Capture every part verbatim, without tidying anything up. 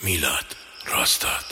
میلاد راستاد.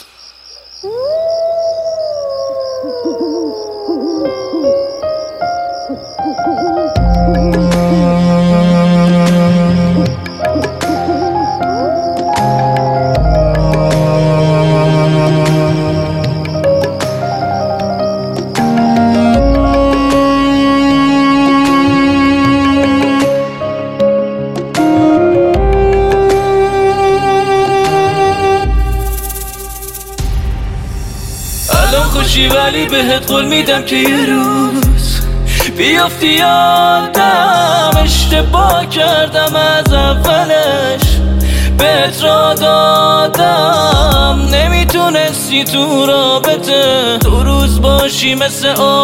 خوشی ولی بهت قول میدم که یه روز بیافتی یادم اشتباه کردم از اولش بهت را دادم نمیتونستی تو رابطه دو روز باشی مثل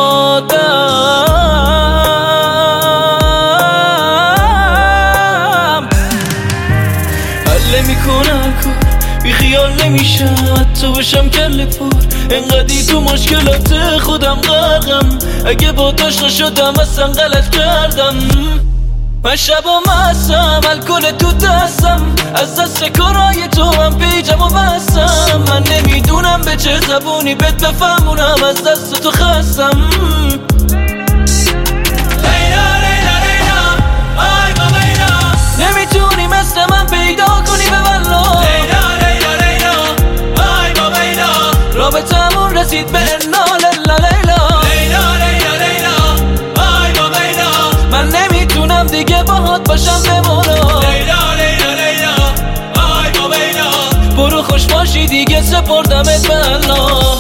آدم حل میکنم بی خیال نمیشم حتی باشم کل پر انقدی تو مشکلات خودم غرقم اگه با داشت نشدم اصلا غلط کردم من شبا مستم الکل تو دستم از دست کارای تو هم پیجم و بستم من نمیدونم به چه زبونی بهت بفهمونم از دست تو خستم لیلا لیلا لیلا آی با لیلا نمیتونی مثل من پیدا کنی به والله رابطمون رسید به انا لیلا لیلا لیلا لیلا لیلا آی با لیلا من نمیتونم دیگه باهات باشم بمونم لیلا لیلا لیلا آی با لیلا برو خوش باشی دیگه سپردمت به الله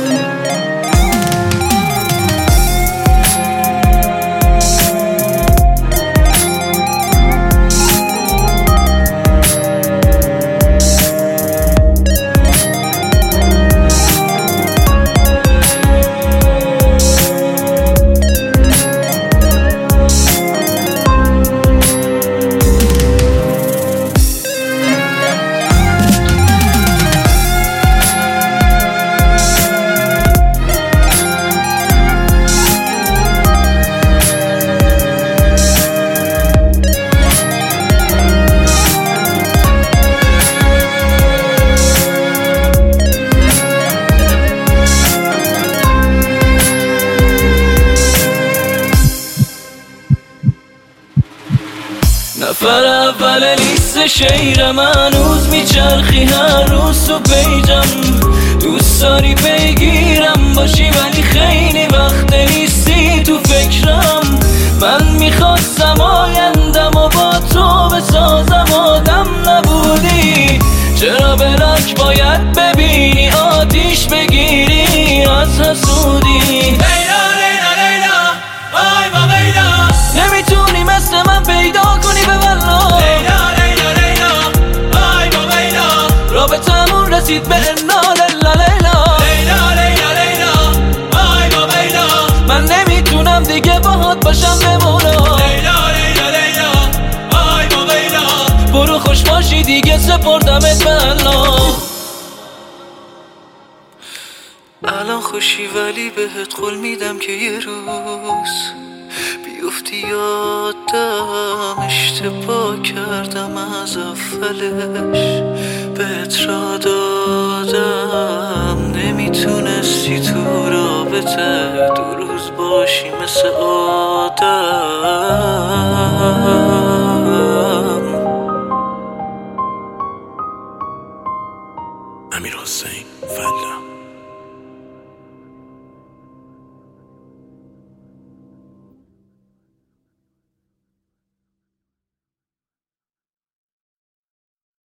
نفر اول لیست شیرم هنوز میچرخی هر روز تو پیجم دوست داری بگیرم باشی ولی خیلی وقت نیستی تو فکرم من میخواستم آیندم و با تو بسازم آدم نبودی چرا بلک باید ببینی آتیش بگیری از حسودی لیلا لیلا لیلا آی با لیلا نمیتونی مثل من پیدا کنی به والله لیلا لیلا لیلا آی با لیلا رابطمون رسید به انا لیلا لیلا لیلا لیلا لیلا آی با لیلا من نمیتونم دیگه باهات باشم بمونم لیلا لیلا لیلا آی با لیلا برو خوش باشی دیگه سپردمت به الله الان خوشی ولی بهت قول میدم که یه روز بیفتی یادم اشتباه کردم از اولش بهت را دادم نمیتونستی تو رابطه دو روز باشی مثل آدم. امیر حسین فلا